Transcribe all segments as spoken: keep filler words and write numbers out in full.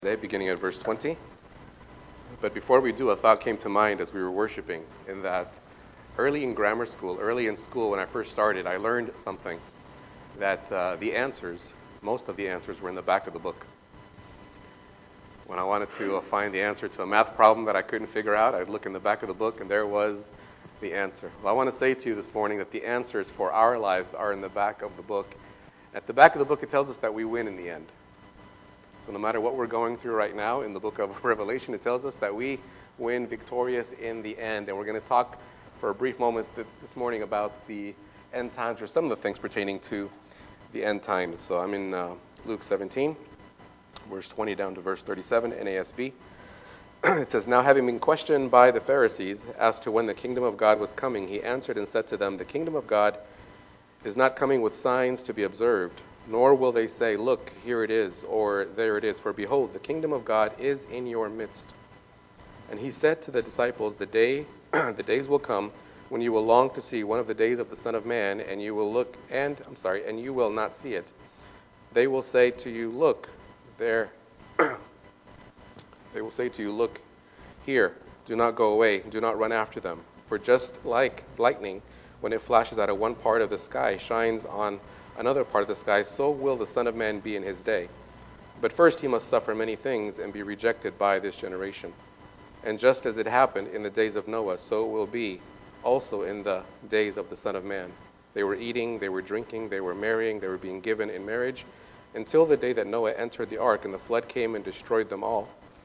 Today, beginning at verse twenty. But before we do, a thought came to mind as we were worshiping, in that early in grammar school, early in school when I first started, I learned something, that uh, the answers, most of the answers were in the back of the book. When I wanted to uh, find the answer to a math problem that I couldn't figure out, I'd look in the back of the book and there was the answer. Well, I want to say to you this morning that the answers for our lives are in the back of the book. At the back of the book, it tells us that we win in the end. So no matter what we're going through right now in the book of Revelation, it tells us that we win victorious in the end. And we're going to talk for a brief moment this morning about the end times, or some of the things pertaining to the end times. So I'm in uh, Luke seventeen, verse twenty down to verse thirty-seven, N A S B. It says, "Now having been questioned by the Pharisees as to when the kingdom of God was coming, he answered and said to them, the kingdom of God is not coming with signs to be observed, nor will they say, look, here it is, or there it is. For behold, the kingdom of God is in your midst. And he said to the disciples, the day, the days will come when you will long to see one of the days of the Son of Man, and you will look, and, I'm sorry, and you will not see it. They will say to you, look, there. They will say to you, look, here, do not go away, do not run after them. For just like lightning, when it flashes out of one part of the sky, shines on another part of the sky, so will the Son of Man be in his day. But first he must suffer many things and be rejected by this generation. And just as it happened in the days of Noah, so it will be also in the days of the Son of Man. They were eating, they were drinking, they were marrying, they were being given in marriage, until the day that Noah entered the ark and the flood came and destroyed them all.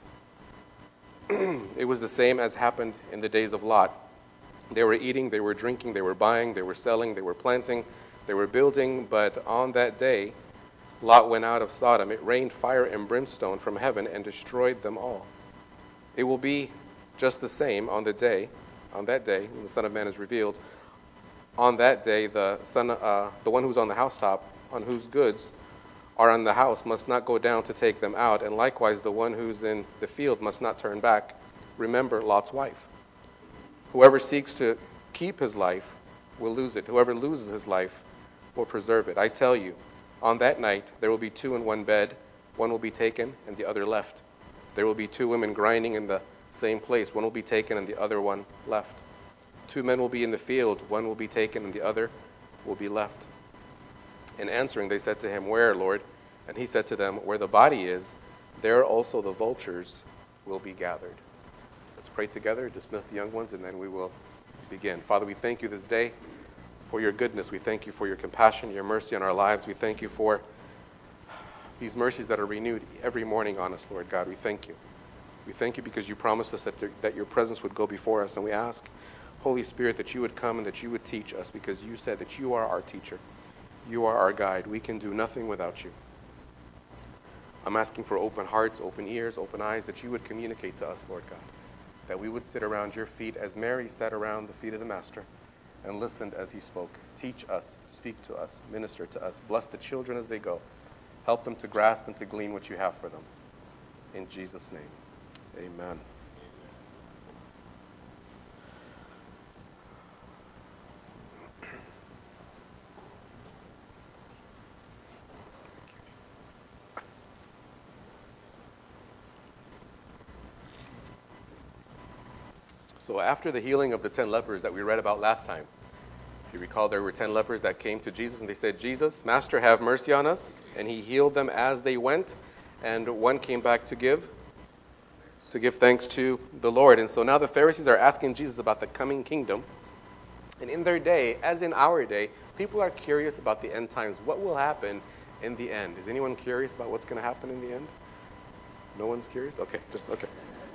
It was the same as happened in the days of Lot. They were eating, they were drinking, they were buying, they were selling, they were planting, they were building, but on that day, Lot went out of Sodom. It rained fire and brimstone from heaven and destroyed them all. It will be just the same on the day, on that day, when the Son of Man is revealed. On that day, the son, uh, the one who's on the housetop, on whose goods are on the house, must not go down to take them out, and likewise the one who's in the field must not turn back. Remember Lot's wife. Whoever seeks to keep his life will lose it. Whoever loses his life will preserve it. I tell you, on that night there will be two in one bed. One will be taken and the other left. There will be two women grinding in the same place. One will be taken and the other one left. Two men will be in the field. One will be taken and the other will be left. In answering, they said to him, where, Lord? And he said to them, where the body is, there also the vultures will be gathered. Let's pray together, dismiss the young ones, and then we will begin. Father, we thank you this day for your goodness. We thank you for your compassion, your mercy on our lives. We thank you for these mercies that are renewed every morning on us, Lord God. We thank you. We thank you because you promised us that, there, that your presence would go before us, and we ask, Holy Spirit, that you would come and that you would teach us, because you said that you are our teacher. You are our guide. We can do nothing without you. I'm asking for open hearts, open ears, open eyes, that you would communicate to us, Lord God, that we would sit around your feet as Mary sat around the feet of the Master and listened as he spoke. Teach us, speak to us, minister to us. Bless the children as they go. Help them to grasp and to glean what you have for them. In Jesus' name, amen. So after the healing of the ten lepers that we read about last time, if you recall, there were ten lepers that came to Jesus and they said, Jesus, Master, have mercy on us. And he healed them as they went. And one came back to give, to give thanks to the Lord. And so now the Pharisees are asking Jesus about the coming kingdom. And in their day, as in our day, people are curious about the end times. What will happen in the end? Is anyone curious about what's going to happen in the end? No one's curious? Okay, just, okay.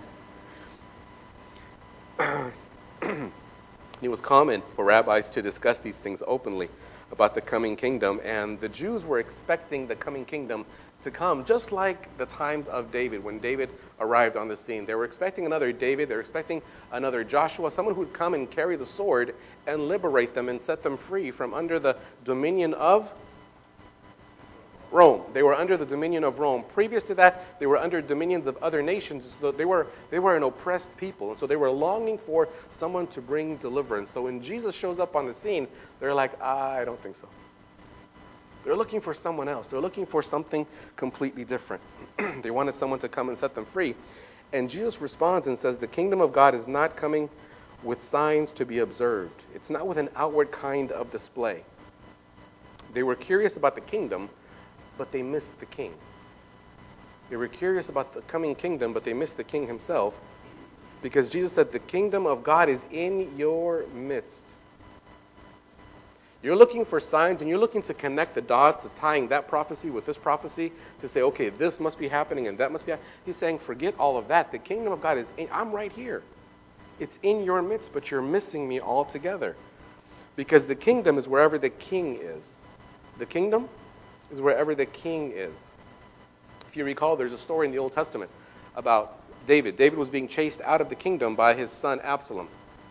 It was common for rabbis to discuss these things openly about the coming kingdom, and the Jews were expecting the coming kingdom to come just like the times of David, when David arrived on the scene. They were expecting another David, they were expecting another Joshua, someone who would come and carry the sword and liberate them and set them free from under the dominion of Rome. They were under the dominion of Rome. Previous to that, they were under dominions of other nations. So they were they were an oppressed people. And so they were longing for someone to bring deliverance. So when Jesus shows up on the scene, they're like, I don't think so. They're looking for someone else. They're looking for something completely different. They wanted someone to come and set them free. And Jesus responds and says, the kingdom of God is not coming with signs to be observed. It's not with an outward kind of display. They were curious about the kingdom, but they missed the king. They were curious about the coming kingdom, but they missed the king himself, because Jesus said the kingdom of God is in your midst. You're looking for signs, and you're looking to connect the dots, of tying that prophecy with this prophecy, to say, okay, this must be happening and that must be happening. He's saying, forget all of that. The kingdom of God is in, I'm right here. It's in your midst, but you're missing me altogether. Because the kingdom is wherever the king is. The kingdom is wherever the king is. If you recall, there's a story in the Old Testament about David. David was being chased out of the kingdom by his son Absalom.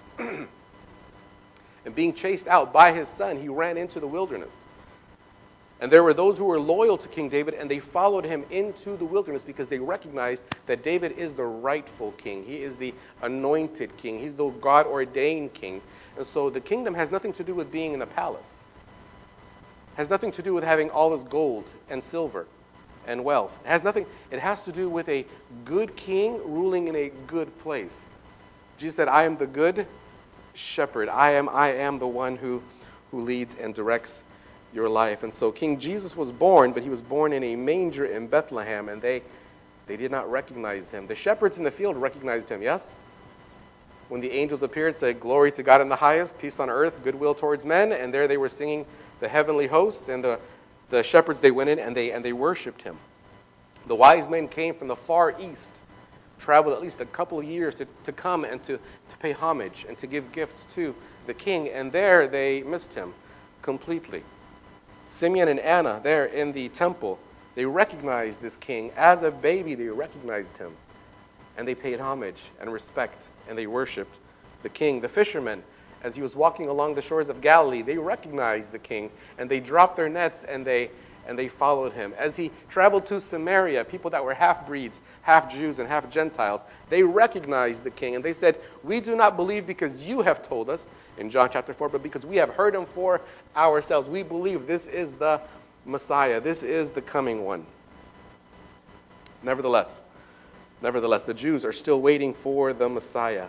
And being chased out by his son, he ran into the wilderness. And there were those who were loyal to King David, and they followed him into the wilderness because they recognized that David is the rightful king. He is the anointed king. He's the God-ordained king. And so the kingdom has nothing to do with being in a palace. It has nothing to do with having all this gold and silver and wealth. It has nothing. It has to do with a good king ruling in a good place. Jesus said, I am the good shepherd. I am I am the one who, who leads and directs your life. And so King Jesus was born, but he was born in a manger in Bethlehem, and they they did not recognize him. The shepherds in the field recognized him, yes? When the angels appeared, said, glory to God in the highest, peace on earth, goodwill towards men, and there they were singing the heavenly hosts, and the, the shepherds, they went in and they and they worshipped him. The wise men came from the far east, traveled at least a couple of years to, to come and to, to pay homage and to give gifts to the king. And there they missed him completely. Simeon and Anna there in the temple, they recognized this king. As a baby, they recognized him. And they paid homage and respect, and they worshipped the king. The fishermen, as he was walking along the shores of Galilee, they recognized the king, and they dropped their nets and they and they followed him. As he traveled to Samaria, people that were half-breeds, half Jews and half Gentiles, they recognized the king, and they said, we do not believe because you have told us, in John chapter four, but because we have heard him for ourselves. We believe this is the Messiah. This is the coming one. Nevertheless, nevertheless, the Jews are still waiting for the Messiah.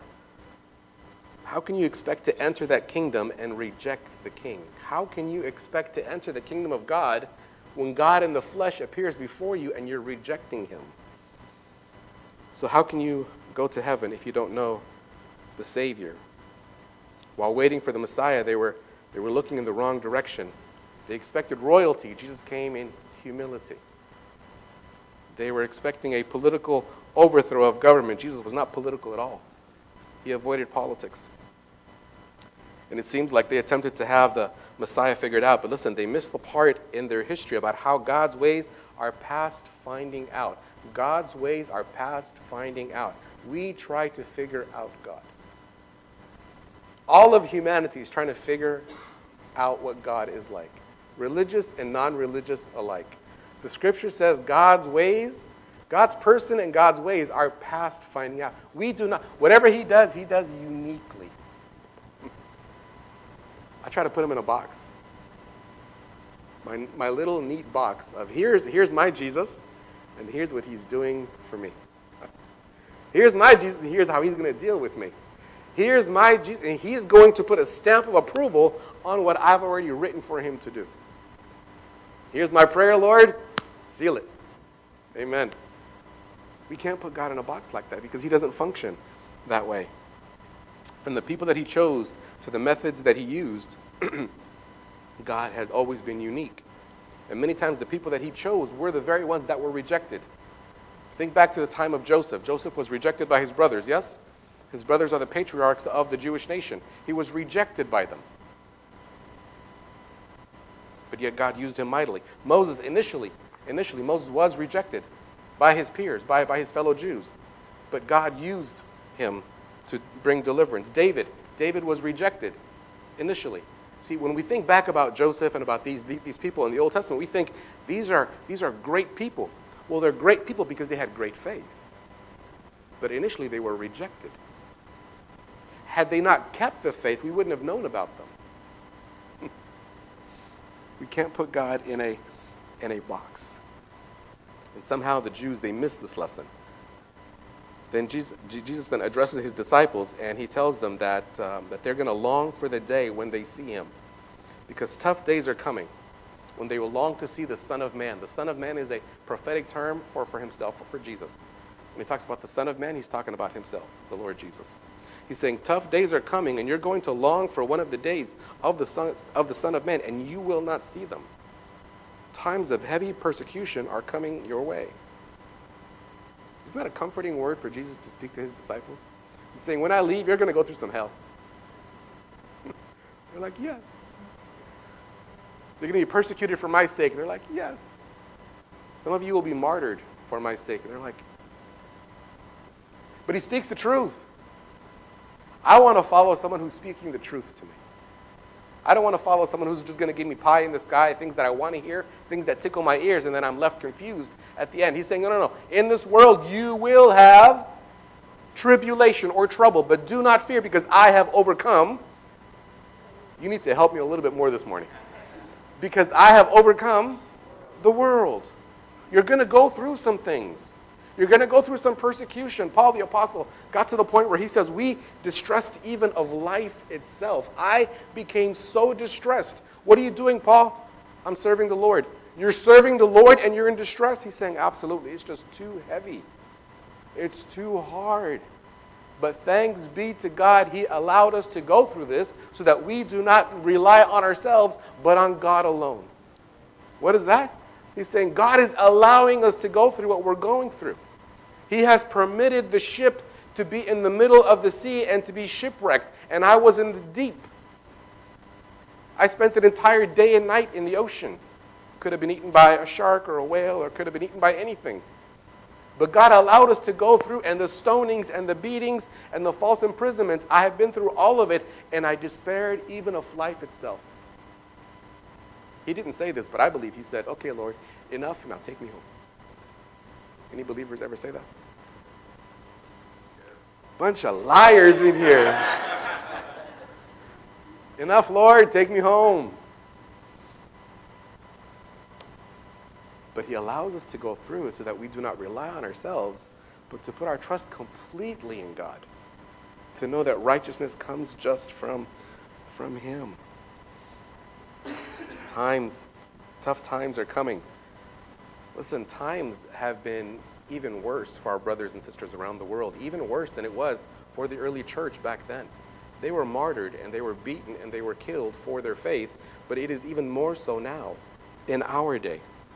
How can you expect to enter that kingdom and reject the king? How can you expect to enter the kingdom of God when God in the flesh appears before you and you're rejecting him? So how can you go to heaven if you don't know the Savior? While waiting for the Messiah, they were they were looking in the wrong direction. They expected royalty. Jesus came in humility. They were expecting a political overthrow of government. Jesus was not political at all. He avoided politics. And it seems like they attempted to have the Messiah figured out. But listen, they missed the part in their history about how God's ways are past finding out. God's ways are past finding out. We try to figure out God. All of humanity is trying to figure out what God is like. Religious and non-religious alike. The scripture says God's ways, God's person and God's ways are past finding out. We do not, whatever he does, he does uniquely. I try to put him in a box. My my little neat box of here's here's my Jesus, and here's what he's doing for me. Here's my Jesus, and here's how he's going to deal with me. Here's my Jesus, and he's going to put a stamp of approval on what I've already written for him to do. Here's my prayer, Lord. Seal it. Amen. We can't put God in a box like that because he doesn't function that way. From the people that he chose to the methods that he used, God has always been unique. And many times the people that he chose were the very ones that were rejected. Think back to the time of Joseph. Joseph was rejected by his brothers, yes? His brothers are the patriarchs of the Jewish nation. He was rejected by them. But yet God used him mightily. Moses, initially, initially Moses was rejected by his peers, by, by his fellow Jews. But God used him to bring deliverance. David, David was rejected initially. See, when we think back about Joseph and about these, these people in the Old Testament, we think these are these are great people. Well, they're great people because they had great faith. But initially they were rejected. Had they not kept the faith, we wouldn't have known about them. We can't put God in a in a box. And somehow the Jews, they miss this lesson. Then Jesus, Jesus then addresses his disciples, and he tells them that um, that they're going to long for the day when they see him, because tough days are coming, when they will long to see the Son of Man. The Son of Man is a prophetic term for, for himself, for, for Jesus. When he talks about the Son of Man, he's talking about himself, the Lord Jesus. He's saying tough days are coming, and you're going to long for one of the days of the Son of the Son of Man, and you will not see them. Times of heavy persecution are coming your way. Isn't that a comforting word for Jesus to speak to his disciples? He's saying, when I leave, you're going to go through some hell. They're like, yes. You're going to be persecuted for my sake. They're like, yes. Some of you will be martyred for my sake. And they're like, but he speaks the truth. I want to follow someone who's speaking the truth to me. I don't want to follow someone who's just going to give me pie in the sky, things that I want to hear, things that tickle my ears, and then I'm left confused at the end. He's saying, no, no, no. In this world, you will have tribulation or trouble, but do not fear, because I have overcome. You need to help me a little bit more this morning. Because I have overcome the world. You're going to go through some things. You're going to go through some persecution. Paul the Apostle got to the point where he says, we distressed even of life itself. I became so distressed. What are you doing, Paul? I'm serving the Lord. You're serving the Lord and you're in distress? He's saying, absolutely. It's just too heavy. It's too hard. But thanks be to God, he allowed us to go through this so that we do not rely on ourselves, but on God alone. What is that? He's saying God is allowing us to go through what we're going through. He has permitted the ship to be in the middle of the sea and to be shipwrecked. And I was in the deep. I spent an entire day and night in the ocean. Could have been eaten by a shark or a whale, or could have been eaten by anything. But God allowed us to go through, and the stonings and the beatings and the false imprisonments, I have been through all of it, and I despaired even of life itself. He didn't say this, but I believe he said, okay, Lord, enough, now take me home. Any believers ever say that? Yes. Bunch of liars in here. Enough, Lord, take me home. But he allows us to go through it so that we do not rely on ourselves, but to put our trust completely in God. To know that righteousness comes just from, from him. Times, tough times are coming. Listen, times have been even worse for our brothers and sisters around the world, even worse than it was for the early church back then. They were martyred and they were beaten and they were killed for their faith, but it is even more so now in our day.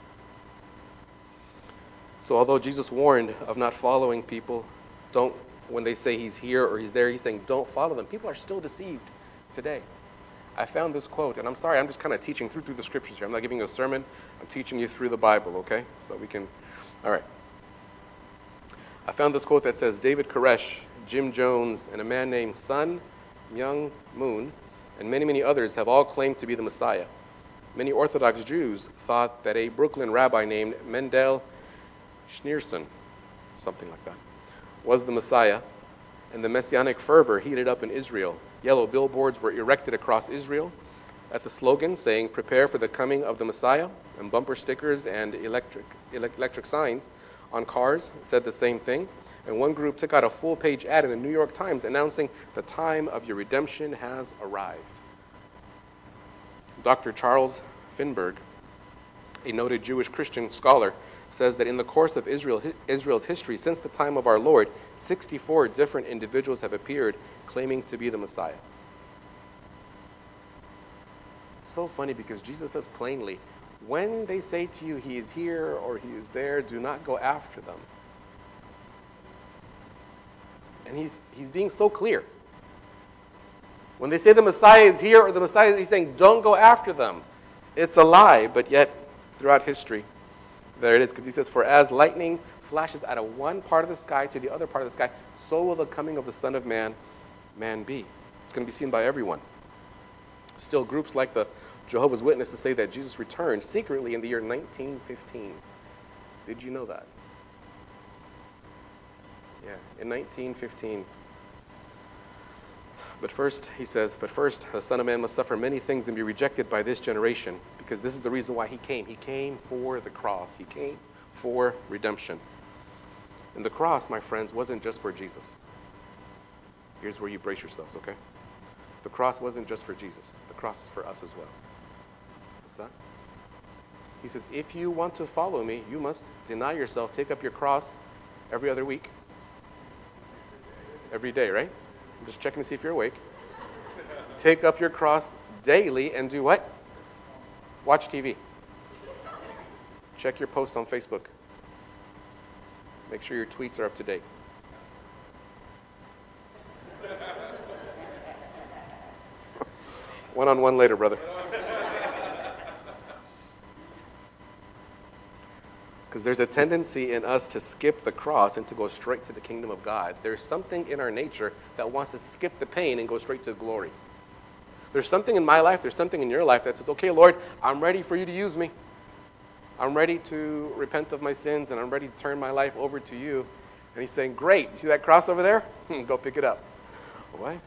So although Jesus warned of not following people, don't, when they say he's here or he's there, he's saying don't follow them. People are still deceived today. I found this quote, and I'm sorry, I'm just kind of teaching through through the scriptures here. I'm not giving you a sermon. I'm teaching you through the Bible, okay? So we can, all right. I found this quote that says, David Koresh, Jim Jones, and a man named Sun Myung Moon, and many, many others have all claimed to be the Messiah. Many Orthodox Jews thought that a Brooklyn rabbi named Mendel Schneerson, something like that, was the Messiah, and the messianic fervor heated up in Israel. Yellow billboards were erected across Israel at the slogan saying, prepare for the coming of the Messiah, and bumper stickers and electric electric signs on cars said the same thing. And one group took out a full-page ad in the New York Times announcing the time of your redemption has arrived. Doctor Charles Finberg, a noted Jewish Christian scholar, says that in the course of Israel, Israel's history since the time of our Lord, sixty-four different individuals have appeared claiming to be the Messiah. It's so funny because Jesus says plainly, when they say to you he is here or he is there, do not go after them. And he's he's being so clear. When they say the Messiah is here or the Messiah, he's saying don't go after them. It's a lie, but yet throughout history, there it is, because he says, for as lightning flashes out of one part of the sky to the other part of the sky, so will the coming of the Son of Man, man be. It's going to be seen by everyone. Still, groups like the Jehovah's Witnesses say that Jesus returned secretly in the year nineteen fifteen. Did you know that? Yeah, in nineteen fifteen. But first, he says, but first, the Son of Man must suffer many things and be rejected by this generation, Because this is the reason why he came. He came for the cross. He came for redemption. And the cross, my friends, wasn't just for Jesus. Here's where you brace yourselves, okay? The cross wasn't just for Jesus. The cross is for us as well. What's that? He says, if you want to follow me, you must deny yourself, take up your cross every other week. Every day, right? I'm just checking to see if you're awake. Take up your cross daily and do what? Watch T V. Check your posts on Facebook. Make sure your tweets are up to date. One-on-one later, brother. Because there's a tendency in us to skip the cross and to go straight to the kingdom of God. There's something in our nature that wants to skip the pain and go straight to glory. There's something in my life, there's something in your life that says, okay, Lord, I'm ready for you to use me. I'm ready to repent of my sins, and I'm ready to turn my life over to you. And he's saying, great, you see that cross over there? Go pick it up. What?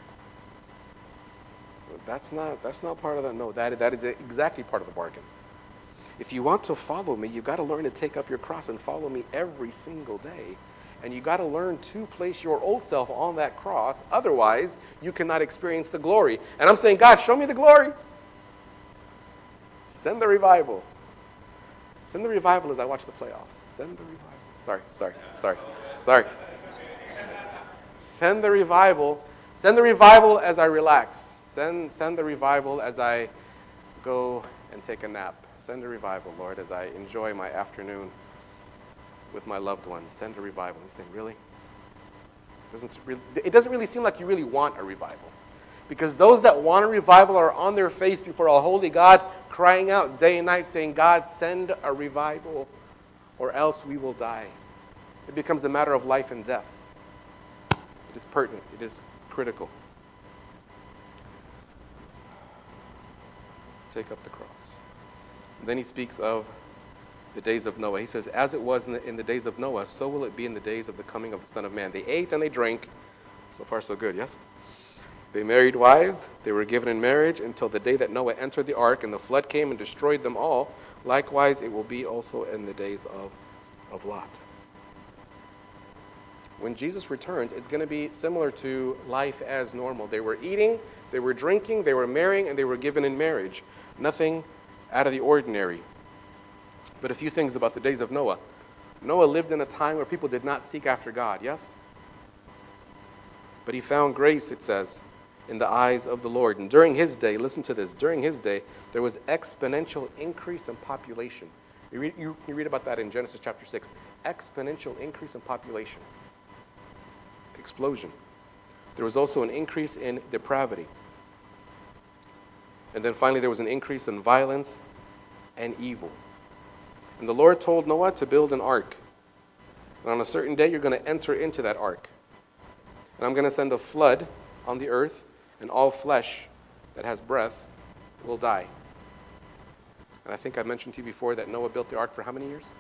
That's not that's not part of that. No, that that is exactly part of the bargain. If you want to follow me, you've got to learn to take up your cross and follow me every single day. And you got to learn to place your old self on that cross. Otherwise, you cannot experience the glory. And I'm saying, God, show me the glory. Send the revival. Send the revival as I watch the playoffs. Send the revival. Sorry, sorry, sorry, sorry. Send the revival. Send the revival as I relax. Send, send the revival as I go and take a nap. Send a revival, Lord, as I enjoy my afternoon with my loved ones. Send a revival. He's saying, really? It doesn't really, it doesn't really seem like you really want a revival. Because those that want a revival are on their face before a holy God, crying out day and night, saying, God, send a revival, or else we will die. It becomes a matter of life and death. It is pertinent. It is critical. Take up the cross. And then he speaks of the days of Noah. He says, as it was in the, in the days of Noah, so will it be in the days of the coming of the Son of Man. They ate and they drank. So far, so good, yes? They married wives. They were given in marriage until the day that Noah entered the ark, and the flood came and destroyed them all. Likewise, it will be also in the days of, of Lot. When Jesus returns, it's going to be similar to life as normal. They were eating, they were drinking, they were marrying, and they were given in marriage. Nothing out of the ordinary. But a few things about the days of Noah. Noah lived in a time where people did not seek after God, yes? But he found grace, it says, in the eyes of the Lord. And during his day, listen to this, during his day, there was exponential increase in population. You read, you, you read about that in Genesis chapter six. Exponential increase in population. Explosion. There was also an increase in depravity. And then finally there was an increase in violence and evil. And the Lord told Noah to build an ark. And on a certain day you're going to enter into that ark. And I'm going to send a flood on the earth, and all flesh that has breath will die. And I think I mentioned to you before that Noah built the ark for how many years?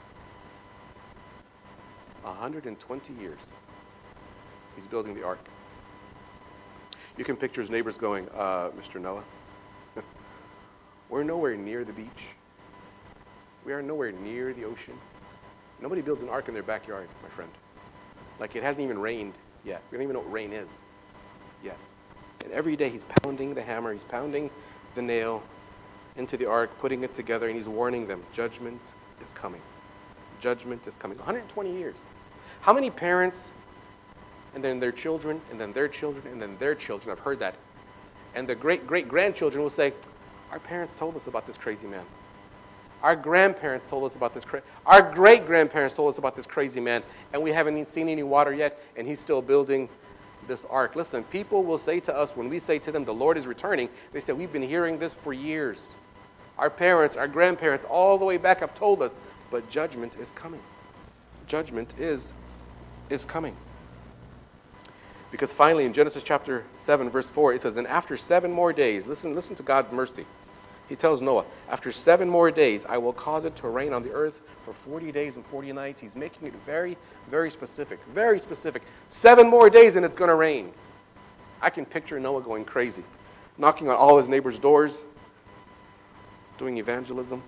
one hundred twenty years. He's building the ark. You can picture his neighbors going, uh, Mister Noah, we're nowhere near the beach. We are nowhere near the ocean. Nobody builds an ark in their backyard, my friend. Like it hasn't even rained yet. We don't even know what rain is yet. And every day he's pounding the hammer, he's pounding the nail into the ark, putting it together, and he's warning them, judgment is coming. Judgment is coming. one hundred twenty years. How many parents, and then their children, and then their children, and then their children, I've heard that, and the great-great-grandchildren will say, our parents told us about this crazy man. Our grandparents told us about this crazy, our great-grandparents told us about this crazy man, and we haven't seen any water yet, and he's still building this ark. Listen, people will say to us, when we say to them, the Lord is returning, they say, we've been hearing this for years. Our parents, our grandparents, all the way back have told us, but judgment is coming. Judgment is, is coming. Because finally in Genesis chapter seven, verse four, it says, and after seven more days, listen, listen to God's mercy. He tells Noah, after seven more days, I will cause it to rain on the earth for forty days and forty nights. He's making it very, very specific. Very specific. Seven more days and it's going to rain. I can picture Noah going crazy, knocking on all his neighbors' doors. doing evangelism,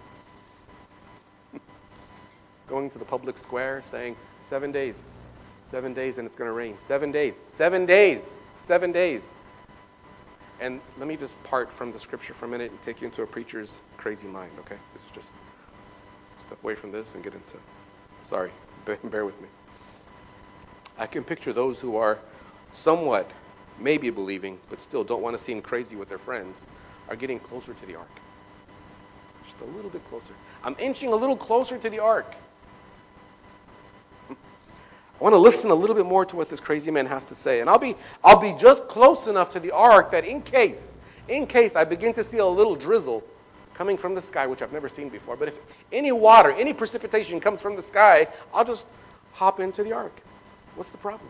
going to the public square saying, seven days, seven days and it's going to rain. Seven days, seven days, seven days. And let me just part from the scripture for a minute and take you into a preacher's crazy mind, okay? This is just step away from this and get into, sorry, bear with me. I can picture those who are somewhat maybe believing, but still don't want to seem crazy with their friends, are getting closer to the ark. Just a little bit closer. I'm inching a little closer to the ark. I want to listen a little bit more to what this crazy man has to say. And I'll be I'll be just close enough to the ark that in case, in case I begin to see a little drizzle coming from the sky, which I've never seen before, but if any water, any precipitation comes from the sky, I'll just hop into the ark. What's the problem?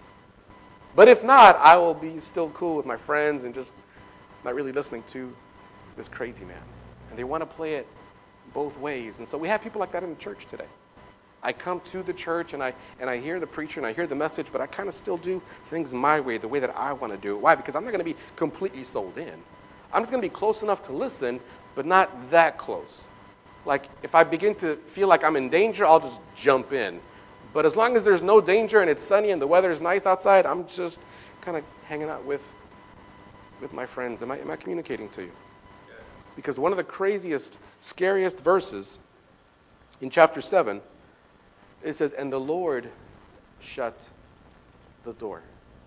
But if not, I will be still cool with my friends and just not really listening to this crazy man. And they want to play it both ways. And so we have people like that in the church today. I come to the church and I and I hear the preacher and I hear the message, but I kind of still do things my way, the way that I want to do it. Why? Because I'm not going to be completely sold in. I'm just going to be close enough to listen, but not that close. Like if I begin to feel like I'm in danger, I'll just jump in. But as long as there's no danger and it's sunny and the weather is nice outside, I'm just kind of hanging out with with my friends. Am I am I communicating to you? Yes. Because one of the craziest, scariest verses in chapter seven, it says, and the Lord shut the door.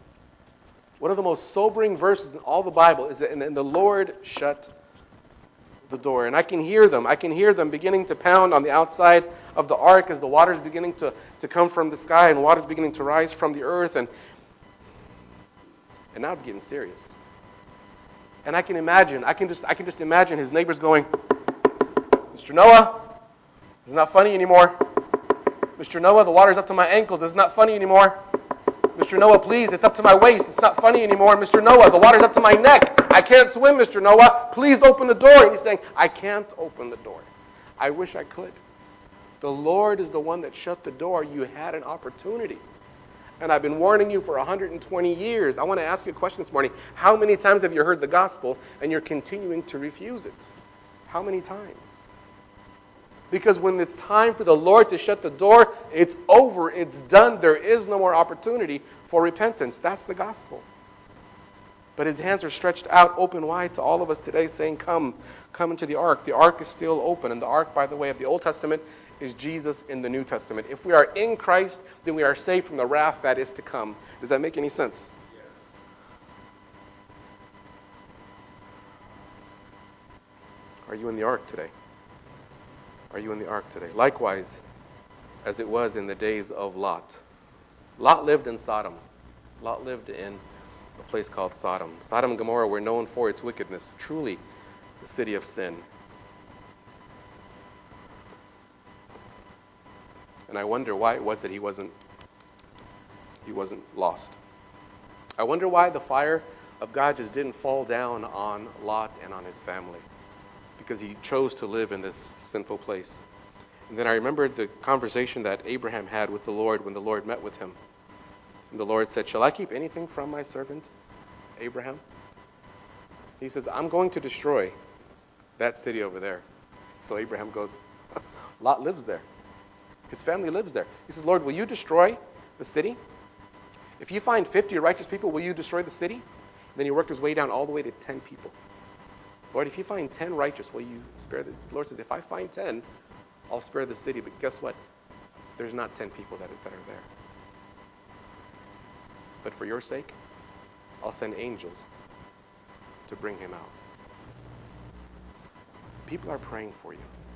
One of the most sobering verses in all the Bible is that, and the Lord shut the door. And I can hear them. I can hear them beginning to pound on the outside of the ark as the water is beginning to, to come from the sky and water is beginning to rise from the earth. And, and now it's getting serious. And I can imagine, I can just I can just imagine his neighbors going, Mister Noah, it's not funny anymore. Mister Noah, the water's up to my ankles. It's not funny anymore. Mister Noah, please, it's up to my waist. It's not funny anymore. Mister Noah, the water's up to my neck. I can't swim, Mister Noah. Please open the door. And he's saying, I can't open the door. I wish I could. The Lord is the one that shut the door. You had an opportunity. And I've been warning you for one hundred twenty years. I want to ask you a question this morning. How many times have you heard the gospel and you're continuing to refuse it? How many times? Because when it's time for the Lord to shut the door, it's over, it's done. There is no more opportunity for repentance. That's the gospel. But his hands are stretched out open wide to all of us today saying, come, come into the ark. The ark is still open. And the ark, by the way, of the Old Testament is Jesus in the New Testament. If we are in Christ, then we are saved from the wrath that is to come. Does that make any sense? Yes. Are you in the ark today? Are you in the ark today? Likewise, as it was in the days of Lot. Lot lived in Sodom. Lot lived in a place called Sodom. Sodom and Gomorrah were known for its wickedness. Truly, the city of sin. And I wonder why it was that he wasn't he wasn't lost. I wonder why the fire of God just didn't fall down on Lot and on his family. Because he chose to live in this sinful place. And then I remembered the conversation that Abraham had with the Lord when the Lord met with him. And the Lord said, shall I keep anything from my servant Abraham? He says, I'm going to destroy that city over there. So Abraham goes, Lot lives there. His family lives there. He says, Lord, will you destroy the city? If you find fifty righteous people, will you destroy the city? And then he worked his way down all the way to ten people. Lord, if you find ten righteous, will you spare the... The Lord says, if I find ten, I'll spare the city. But guess what? There's not ten people that are, that are there. But for your sake, I'll send angels to bring him out. People are praying for you.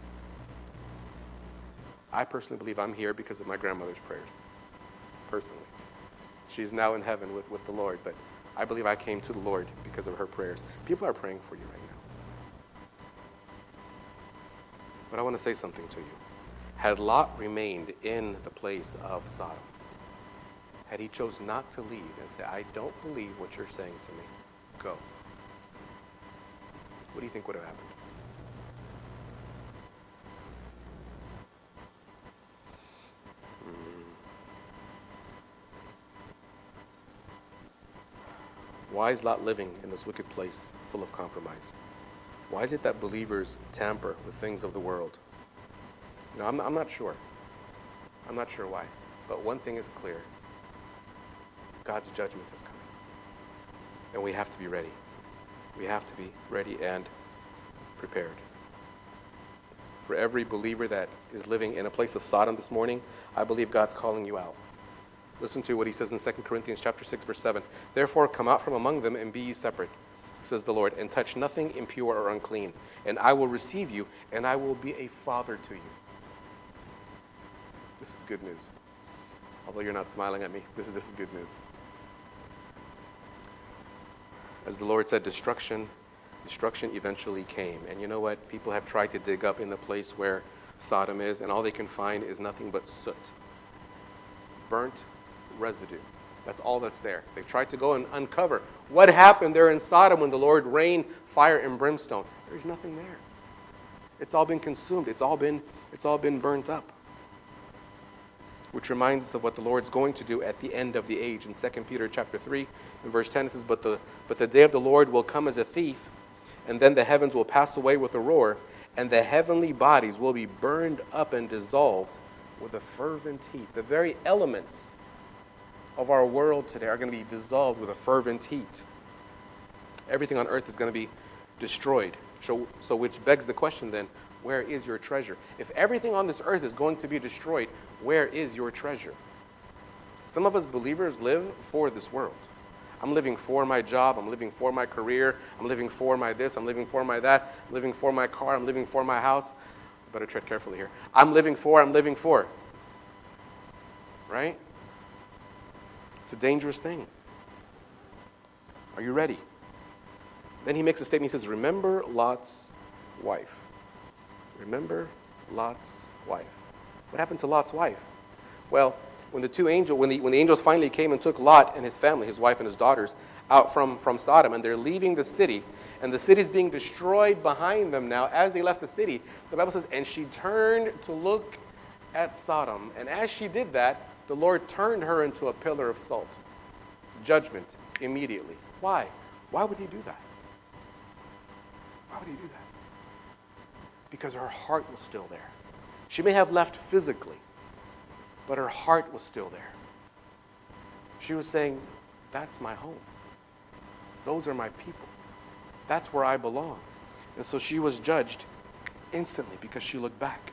I personally believe I'm here because of my grandmother's prayers. Personally. She's now in heaven with, with the Lord, but I believe I came to the Lord because of her prayers. People are praying for you right now. But I want to say something to you. Had Lot remained in the place of Sodom, had he chose not to leave and say, I don't believe what you're saying to me, go. What do you think would have happened? Mm. Why is Lot living in this wicked place full of compromise? Why is it that believers tamper with things of the world? You know, I'm, I'm not sure. I'm not sure why. But one thing is clear. God's judgment is coming. And we have to be ready. We have to be ready and prepared. For every believer that is living in a place of Sodom this morning, I believe God's calling you out. Listen to what he says in Second Corinthians chapter six, verse seven. Therefore come out from among them and be ye separate, says the Lord, and touch nothing impure or unclean. And I will receive you, and I will be a father to you. This is good news. Although you're not smiling at me, this is, this is good news. As the Lord said, destruction, destruction eventually came. And you know what? People have tried to dig up in the place where Sodom is, and all they can find is nothing but soot. Burnt residue. That's all that's there. They tried to go and uncover what happened there in Sodom when the Lord rained fire and brimstone. There's nothing there. It's all been consumed. It's all been, it's all been burnt up. Which reminds us of what the Lord's going to do at the end of the age. In Second Peter chapter three, in verse ten, it says, But the but the day of the Lord will come as a thief, and then the heavens will pass away with a roar, and the heavenly bodies will be burned up and dissolved with a fervent heat. The very elements of our world today are going to be dissolved with a fervent heat. Everything on earth is going to be destroyed. So, so which begs the question then, where is your treasure? If everything on this earth is going to be destroyed, where is your treasure? Some of us believers live for this world. I'm living for my job. I'm living for my career. I'm living for my this. I'm living for my that. I'm living for my car. I'm living for my house. I better tread carefully here. I'm living for, I'm living for. Right? It's a dangerous thing. Are you ready? Then he makes a statement. He says, remember Lot's wife. Remember Lot's wife. What happened to Lot's wife? Well, when the two angels, when the when the angels finally came and took Lot and his family, his wife and his daughters, out from, from Sodom, and they're leaving the city, and the city's being destroyed behind them now as they left the city, the Bible says, and she turned to look at Sodom. And as she did that, the Lord turned her into a pillar of salt. Judgment immediately. Why? Why would he do that? Why would he do that? Because her heart was still there. She may have left physically, but her heart was still there. She was saying, that's my home. Those are my people. That's where I belong. And so she was judged instantly because she looked back.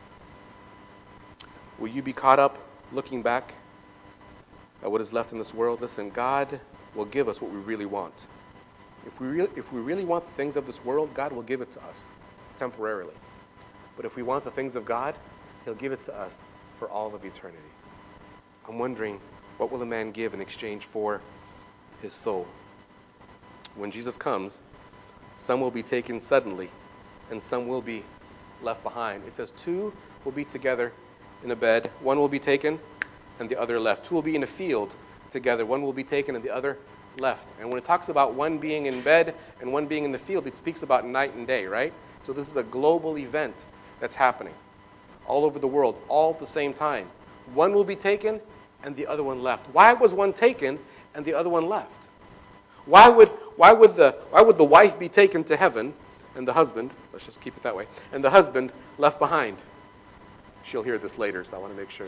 Will you be caught up looking back at what is left in this world? Listen, God will give us what we really want. If we, re- if we really want the things of this world, God will give it to us temporarily. But if we want the things of God, he'll give it to us for all of eternity. I'm wondering, what will a man give in exchange for his soul? When Jesus comes, some will be taken suddenly, and some will be left behind. It says two will be together in a bed. One will be taken, and the other left. Two will be in a field together. One will be taken, and the other left. And when it talks about one being in bed and one being in the field, it speaks about night and day, right? So this is a global event that's happening all over the world, all at the same time. One will be taken, and the other one left. Why was one taken and the other one left? Why would why would the why would the wife be taken to heaven and the husband, let's just keep it that way, and the husband left behind? She'll hear this later, so I want to make sure.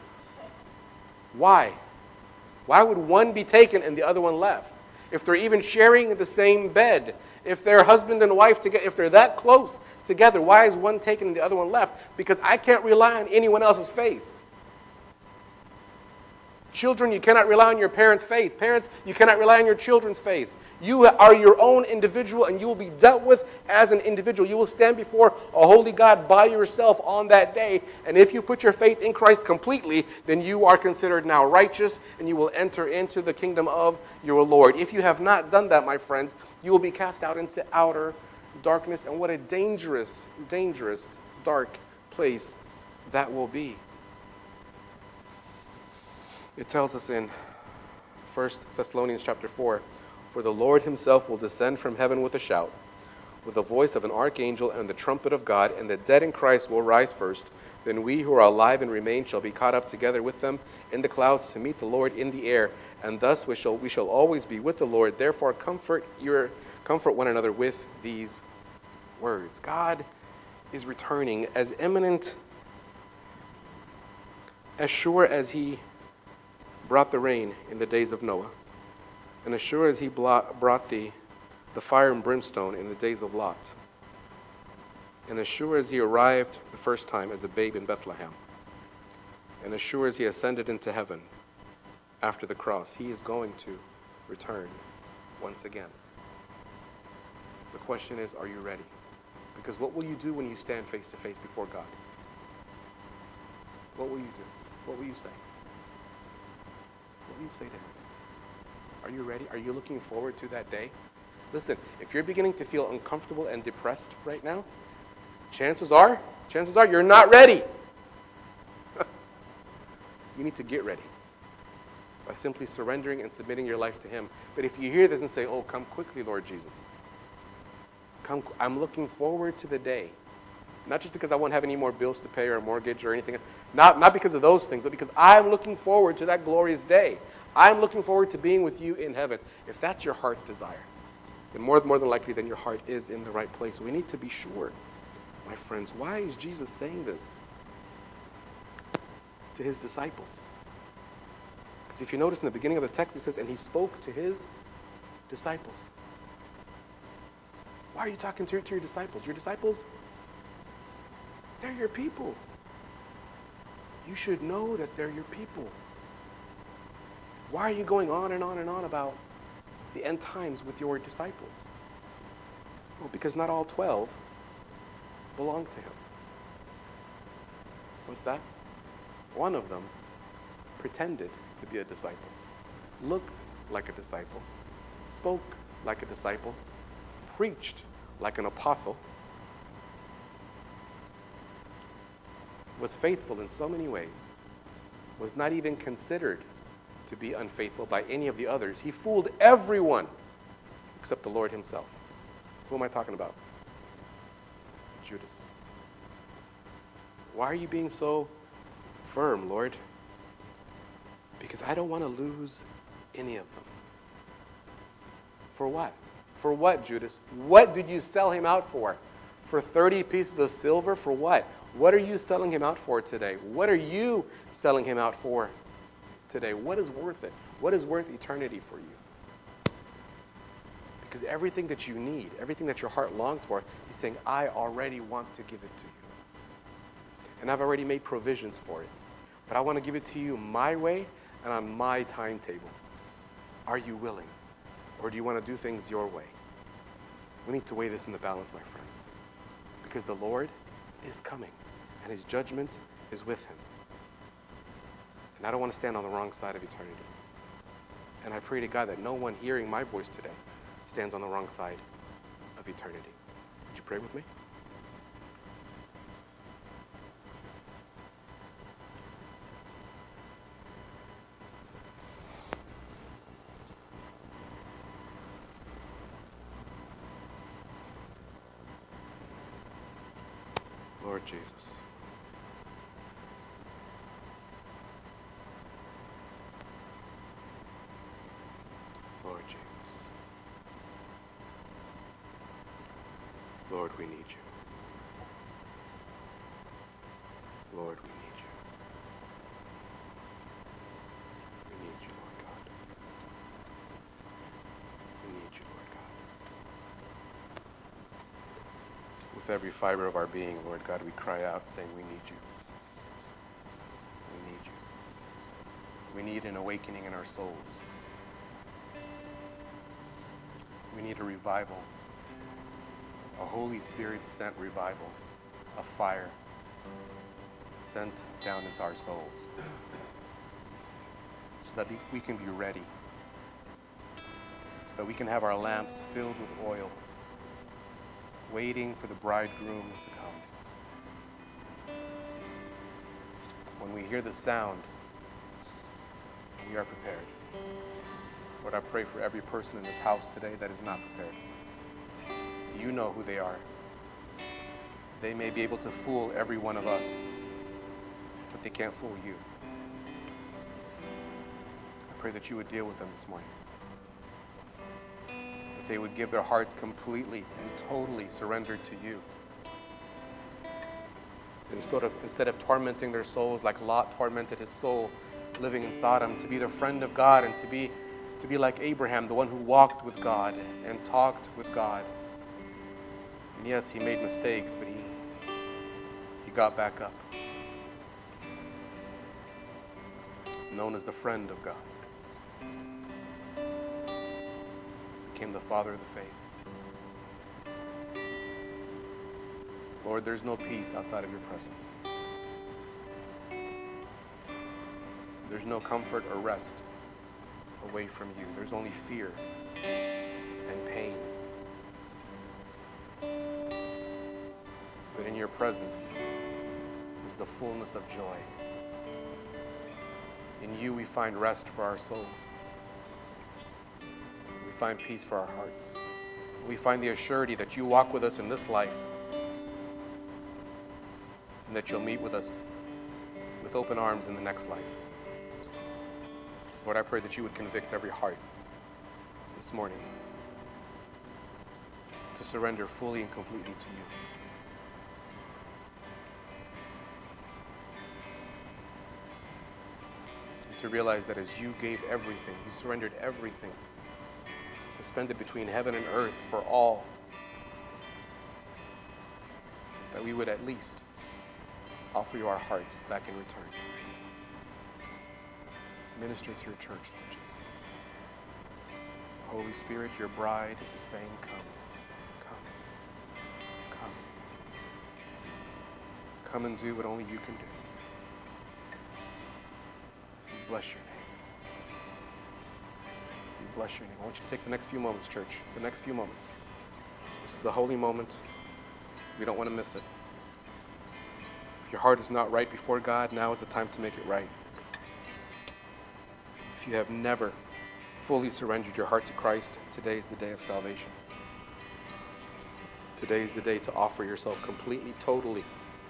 Why? Why would one be taken and the other one left? If they're even sharing the same bed, if they're husband and wife together, if they're that close together, why is one taken and the other one left? Because I can't rely on anyone else's faith. Children, you cannot rely on your parents' faith. Parents, you cannot rely on your children's faith. You are your own individual, and you will be dealt with as an individual. You will stand before a holy God by yourself on that day. And if you put your faith in Christ completely, then you are considered now righteous, and you will enter into the kingdom of your Lord. If you have not done that, my friends, you will be cast out into outer darkness. And what a dangerous, dangerous, dark place that will be. It tells us in First Thessalonians chapter four, for the Lord himself will descend from heaven with a shout, with the voice of an archangel and the trumpet of God, and the dead in Christ will rise first. Then we who are alive and remain shall be caught up together with them in the clouds to meet the Lord in the air, and thus we shall we shall always be with the Lord. Therefore comfort your comfort one another with these words. God is returning as imminent, as sure as he brought the rain in the days of Noah, and as sure as he brought the, the fire and brimstone in the days of Lot, and as sure as he arrived the first time as a babe in Bethlehem, and as sure as he ascended into heaven after the cross, he is going to return once again. The question is, are you ready? Because what will you do when you stand face to face before God? What will you do? What will you say? What will you say to him? Are you ready? Are you looking forward to that day? Listen, if you're beginning to feel uncomfortable and depressed right now, chances are, chances are you're not ready. You need to get ready by simply surrendering and submitting your life to him. But if you hear this and say, oh, come quickly, Lord Jesus. Come, I'm looking forward to the day. Not just because I won't have any more bills to pay or a mortgage or anything. Not, not because of those things, but because I'm looking forward to that glorious day. I'm looking forward to being with you in heaven. If that's your heart's desire, then more, more than likely, then your heart is in the right place. We need to be sure, my friends. Why is Jesus saying this to his disciples? Because if you notice in the beginning of the text, it says, and he spoke to his disciples. Why are you talking to, to your disciples? Your disciples, they're your people. You should know that they're your people. Why are you going on and on and on about the end times with your disciples? Well, because not all twelve belong to him. What's that? One of them pretended to be a disciple, looked like a disciple, spoke like a disciple, preached like an apostle, was faithful in so many ways, was not even considered to be unfaithful by any of the others. He fooled everyone except the Lord himself. Who am I talking about? Judas. Why are you being so firm, Lord? Because I don't want to lose any of them. For what? For what, Judas? What did you sell him out for? For thirty pieces of silver? For what? What are you selling him out for today? What are you selling him out for today? What is worth it? What is worth eternity for you? Because everything that you need, everything that your heart longs for, he's saying, I already want to give it to you. And I've already made provisions for it. But I want to give it to you my way and on my timetable. Are you willing? Or do you want to do things your way? We need to weigh this in the balance, my friends. Because the Lord is coming, and his judgment is with him. And I don't want to stand on the wrong side of eternity. And I pray to God that no one hearing my voice today stands on the wrong side of eternity. Would you pray with me? Lord Jesus. Lord Jesus. Lord, we need you. Lord, we need you. We need you, Lord God. We need you, Lord God. With every fiber of our being, Lord God, we cry out saying, we need you. We need you. We need an awakening in our souls. We need a revival, a Holy Spirit sent revival, a fire sent down into our souls so that we can be ready, so that we can have our lamps filled with oil, waiting for the bridegroom to come. When we hear the sound, we are prepared. Lord, I pray for every person in this house today that is not prepared. You know who they are. They may be able to fool every one of us, but they can't fool you. I pray that you would deal with them this morning. That they would give their hearts completely and totally surrendered to you. Instead of, instead of tormenting their souls like Lot tormented his soul living in Sodom, to be the friend of God and to be, to be like Abraham, the one who walked with God and talked with God. And yes, he made mistakes, but he, he got back up. Known as the friend of God. Became the father of the faith. Lord, there's no peace outside of your presence. There's no comfort or rest away from you. There's only fear and pain. But in your presence is the fullness of joy. In you we find rest for our souls. We find peace for our hearts. We find the assurity that you walk with us in this life and that you'll meet with us with open arms in the next life. Lord, I pray that you would convict every heart this morning to surrender fully and completely to you. And to realize that as you gave everything, you surrendered everything, suspended between heaven and earth for all, that we would at least offer you our hearts back in return. Minister to your church, Lord Jesus. Holy Spirit, your bride is saying, come, come, come. Come and do what only you can do. We bless your name. We bless your name. I want you to take the next few moments, church. The next few moments. This is a holy moment. We don't want to miss it. If your heart is not right before God, now is the time to make it right. If you have never fully surrendered your heart to Christ, today is the day of salvation. Today is the day to offer yourself completely, totally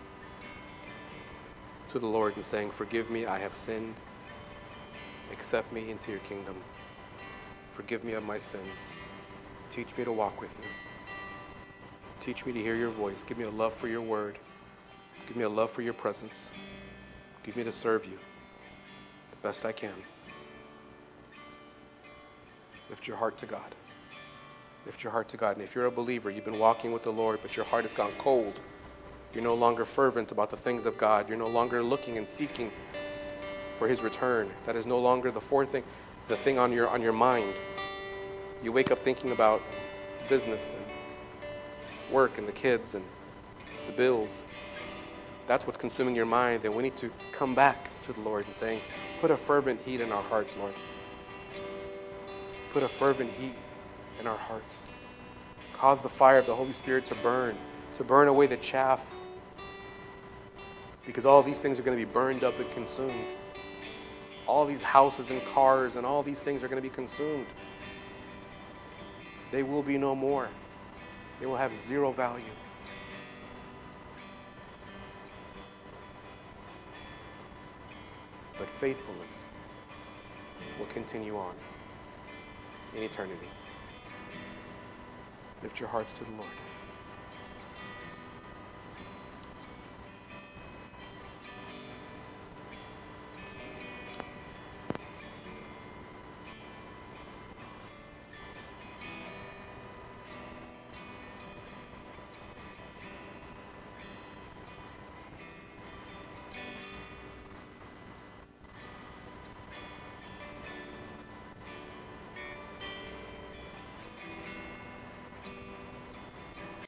to the Lord and saying, forgive me, I have sinned. Accept me into your kingdom. Forgive me of my sins. Teach me to walk with you. Teach me to hear your voice. Give me a love for your word. Give me a love for your presence. Give me to serve you the best I can. Lift your heart to God. Lift your heart to God. And if you're a believer, you've been walking with the Lord, but your heart has gone cold. You're no longer fervent about the things of God. You're no longer looking and seeking for his return. That is no longer the fourth thing, the thing on your on your mind. You wake up thinking about business and work and the kids and the bills. That's what's consuming your mind. Then we need to come back to the Lord and saying, put a fervent heat in our hearts, Lord. Put a fervent heat in our hearts. Cause the fire of the Holy Spirit to burn, to burn away the chaff. Because all these things are going to be burned up and consumed. All these houses and cars and all these things are going to be consumed. They will be no more. They will have zero value. But faithfulness will continue on in eternity. Lift your hearts to the Lord.